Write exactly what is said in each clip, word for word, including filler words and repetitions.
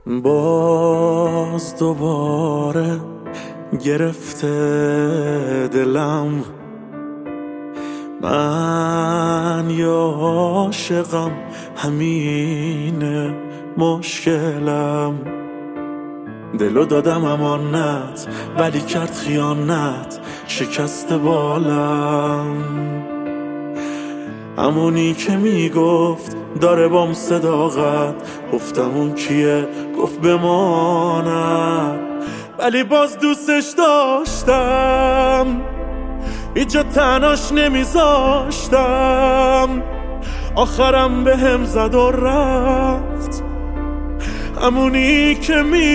باز دوباره گرفته دلم، من یا عاشقم همینه مشکلم. دلو دادم امانت ولی کرد خیانت، شکست بالم. همونی که میگفت داره بام صداقت، گفتم اون کیه؟ گفت بماند، ولی باز دوستش داشتم، اینجا تناش نمیذاشتم. آخرم به هم زد و رفت، همونی که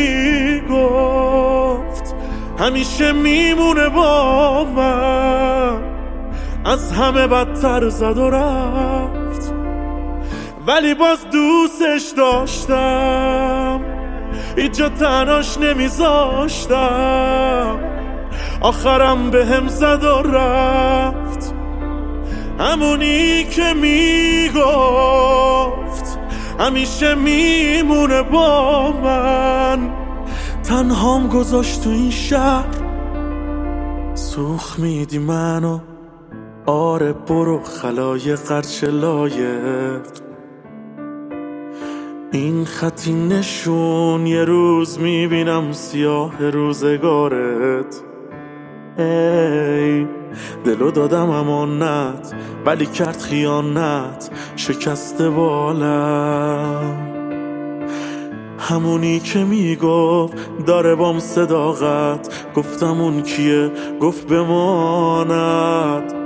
میگفت همیشه میمونه با من. از همه بدتر زد و رفت، ولی باز دوستش داشتم، اینجا تناش نمیذاشتم. آخرم به هم زد و رفت، همونی که میگفت همیشه میمونه با من. تنهام گذاشت تو این شهر، سوخ میدی منو. آره برو خلای قرچ لایق، این خطی نشون یه روز میبینم سیاه روزگارت. ای دلو دادم امانت ولی کرد خیانت، شکست بالم. همونی که میگفت داره بام صداقت، گفتم اون کیه؟ گفت بماند،